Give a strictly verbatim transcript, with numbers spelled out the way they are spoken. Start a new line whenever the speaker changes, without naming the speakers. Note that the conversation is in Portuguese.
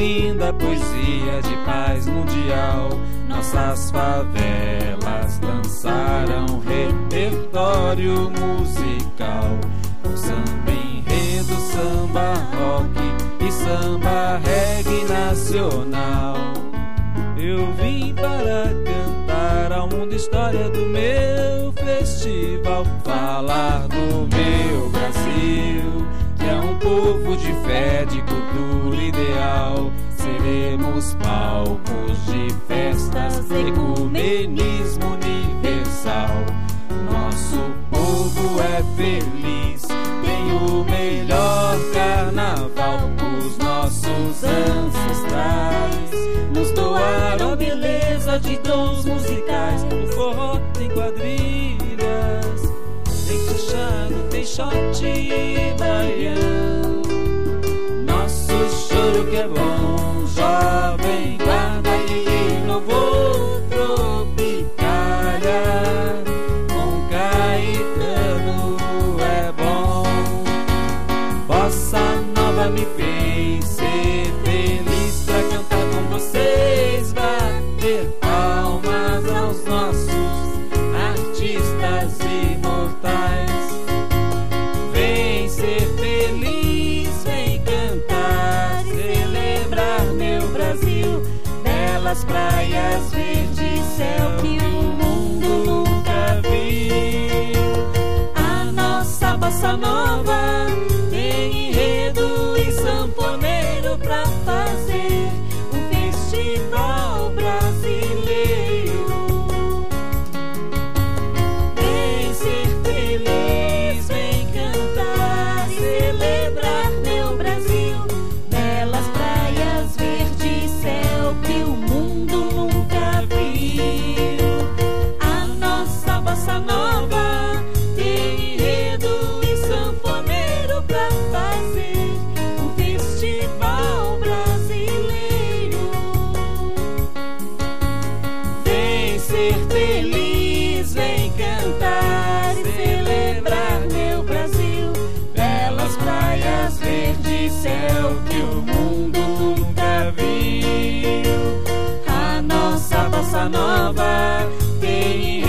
linda poesia de paz mundial. Nossas favelas lançaram repertório musical. Samba enredo, samba rock e samba reggae nacional. Eu vim para cantar ao mundo história do meu festival, falar do meu Brasil, que é um povo de fé, de cultura ideal. Seremos palcos de festas, ecumenismo universal. Nosso povo é feliz, tem o melhor carnaval. Os nossos ancestrais nos doaram beleza de dons musicais. O forró tem quadrilhas, tem chachado, tem shot e baião. Nosso choro que é bom, jovem guarda e inovou Tropicália. Com Caetano é bom. Bossa Nova me fez ser feliz pra cantar com vocês, bater palmas aos nossos artistas imortais. Vem ser feliz, vem cantar, celebrar meu Brasil, belas praias, verde céu que o mundo nunca viu. A nossa bossa nova tem enredo e sanfoneiro pra fazer um festival brasileiro. Vem ser feliz, vem cantar, celebrar meu Brasil, belas praias, verde céu que o mundo nunca viu. A nossa bossa nova tem enredo e sanfoneiro pra fazer um festival brasileiro. Vem ser feliz, vem cantar e celebrar meu Brasil, belas praias, verde céu que o mundo nunca viu. A nossa bossa nova tem